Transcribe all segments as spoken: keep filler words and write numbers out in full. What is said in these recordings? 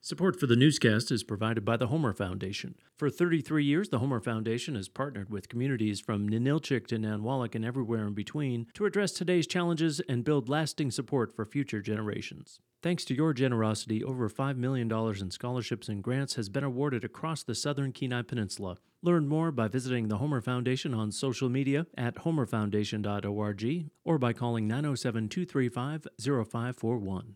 Support for the newscast is provided by the Homer Foundation. For thirty-three years, the Homer Foundation has partnered with communities from Ninilchik to Nanwalek and everywhere in between to address today's challenges and build lasting support for future generations. Thanks to your generosity, over five million dollars in scholarships and grants has been awarded across the southern Kenai Peninsula. Learn more by visiting the Homer Foundation on social media at homer foundation dot org or by calling nine oh seven, two three five, oh five four one.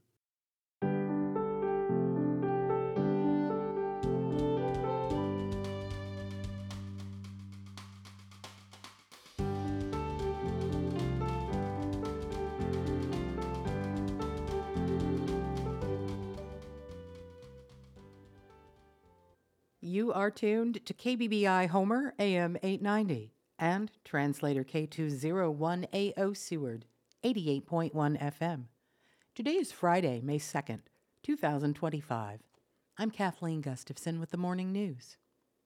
You are tuned to K B B I Homer, A M eight ninety, and translator K two oh one A O Seward, eighty-eight point one F M. Today is Friday, May second, two thousand twenty-five. I'm Kathleen Gustafson with the morning news.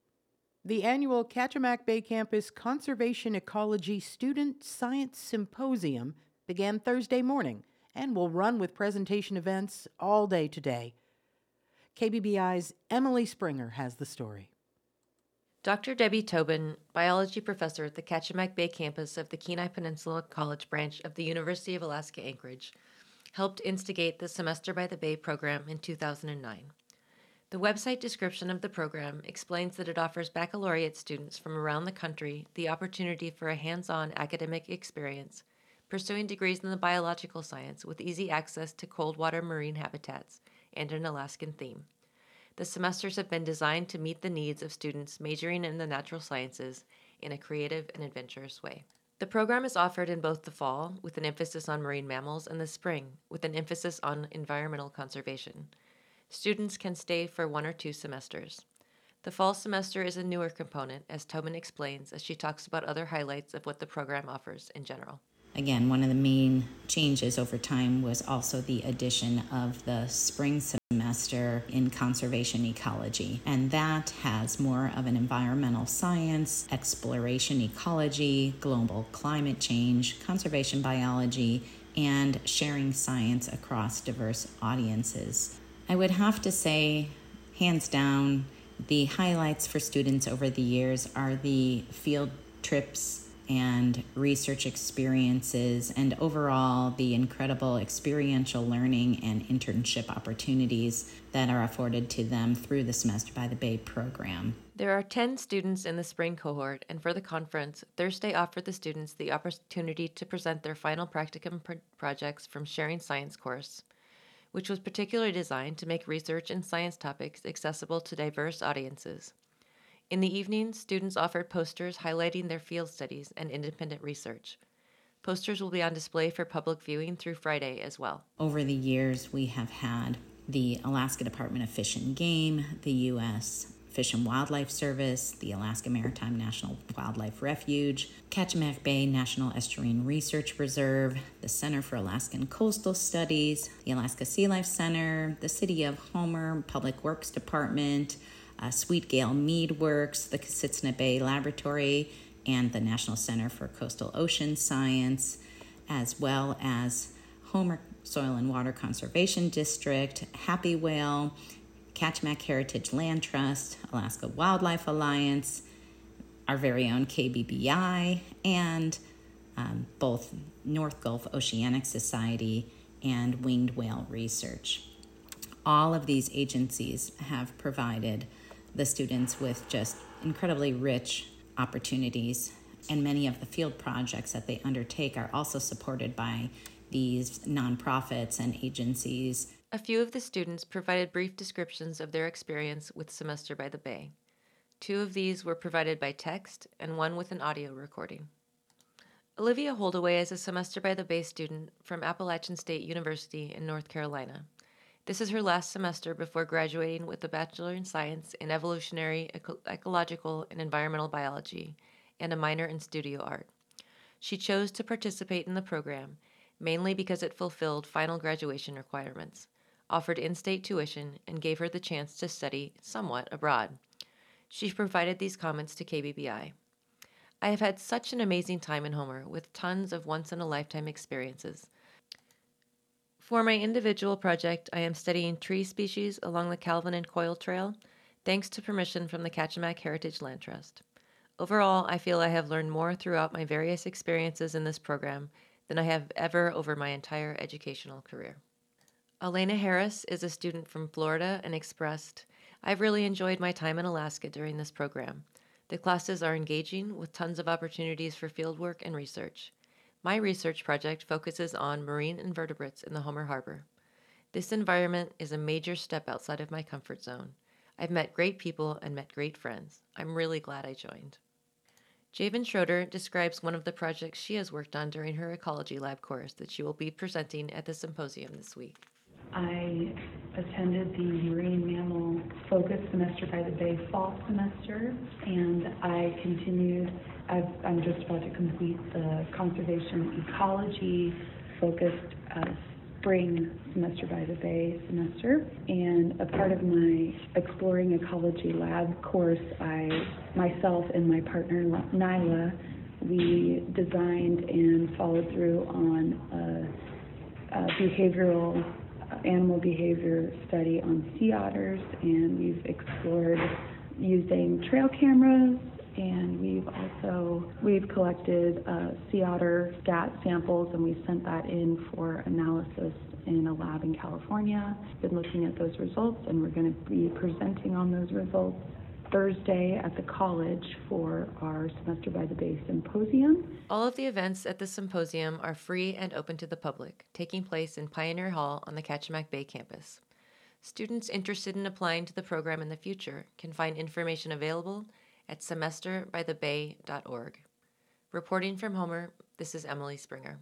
The annual Kachemak Bay Campus Conservation Ecology Student Science Symposium began Thursday morning and will run with presentation events all day today. K B B I's Emily Springer has the story. Doctor Debbie Tobin, biology professor at the Kachemak Bay campus of the Kenai Peninsula College branch of the University of Alaska Anchorage, helped instigate the Semester by the Bay program in two thousand nine. The website description of the program explains that it offers baccalaureate students from around the country the opportunity for a hands-on academic experience, pursuing degrees in the biological science with easy access to cold water marine habitats and an Alaskan theme. The semesters have been designed to meet the needs of students majoring in the natural sciences in a creative and adventurous way. The program is offered in both the fall, with an emphasis on marine mammals, and the spring, with an emphasis on environmental conservation. Students can stay for one or two semesters. The fall semester is a newer component, as Tobin explains as she talks about other highlights of what the program offers in general. Again, one of the main changes over time was also the addition of the spring semester in conservation ecology. And that has more of an environmental science, exploration ecology, global climate change, conservation biology, and sharing science across diverse audiences. I would have to say, hands down, the highlights for students over the years are the field trips and research experiences, and overall the incredible experiential learning and internship opportunities that are afforded to them through the Semester by the Bay program. There are ten students in the spring cohort, and for the conference, Thursday offered the students the opportunity to present their final practicum pro- projects from Sharing Science course, which was particularly designed to make research and science topics accessible to diverse audiences. In the evening, students offered posters highlighting their field studies and independent research. Posters will be on display for public viewing through Friday as well. Over the years, we have had the Alaska Department of Fish and Game, the U S Fish and Wildlife Service, the Alaska Maritime National Wildlife Refuge, Kachemak Bay National Estuarine Research Reserve, the Center for Alaskan Coastal Studies, the Alaska Sea Life Center, the City of Homer Public Works Department, uh, Sweet Gale Mead Works, the Kasutsna Bay Laboratory, and the National Center for Coastal Ocean Science, as well as Homer Soil and Water Conservation District, Happy Whale, Kachemak Heritage Land Trust, Alaska Wildlife Alliance, our very own K B B I, and um, both North Gulf Oceanic Society and Winged Whale Research. All of these agencies have provided the students with just incredibly rich opportunities, and many of the field projects that they undertake are also supported by these nonprofits and agencies. A few of the students provided brief descriptions of their experience with Semester by the Bay. Two of these were provided by text and one with an audio recording. Olivia Holdaway is a Semester by the Bay student from Appalachian State University in North Carolina. This is her last semester before graduating with a Bachelor in Science in Evolutionary, Eco- Ecological, and Environmental Biology and a minor in Studio Art. She chose to participate in the program mainly because it fulfilled final graduation requirements, offered in-state tuition, and gave her the chance to study somewhat abroad. She provided these comments to K B B I. I have had such an amazing time in Homer with tons of once-in-a-lifetime experiences. For my individual project, I am studying tree species along the Calvin and Coyle Trail, thanks to permission from the Kachemak Heritage Land Trust. Overall, I feel I have learned more throughout my various experiences in this program than I have ever over my entire educational career. Elena Harris is a student from Florida and expressed, "I've really enjoyed my time in Alaska during this program. The classes are engaging with tons of opportunities for fieldwork and research. My research project focuses on marine invertebrates in the Homer Harbor. This environment is a major step outside of my comfort zone. I've met great people and met great friends. I'm really glad I joined." Javen Schroeder describes one of the projects she has worked on during her ecology lab course that she will be presenting at the symposium this week. I attended the marine mammal focus semester by the Bay fall semester, and I continued, I've, I'm just about to complete the conservation ecology focused uh, spring semester by the Bay semester. And a part of my exploring ecology lab course, I, myself and my partner Nyla, we designed and followed through on a, a behavioral animal behavior study on sea otters, and we've explored using trail cameras, and we've also we've collected uh, sea otter scat samples, and we sent that in for analysis in a lab in California. Been looking at those results, and we're going to be presenting on those results Thursday at the college for our Semester by the Bay symposium. All of the events at the symposium are free and open to the public, taking place in Pioneer Hall on the Kachemak Bay campus. Students interested in applying to the program in the future can find information available at semester by the bay dot org. Reporting from Homer, this is Emily Springer.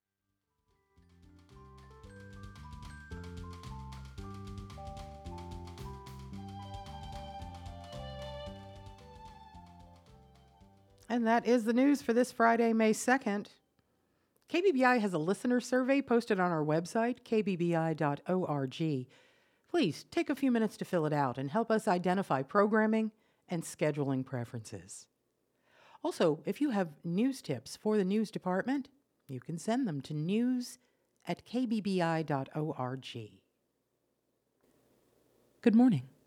And that is the news for this Friday, May second. K B B I has a listener survey posted on our website, k b b i dot org. Please take a few minutes to fill it out and help us identify programming and scheduling preferences. Also, if you have news tips for the news department, you can send them to news at k b b i dot org. Good morning.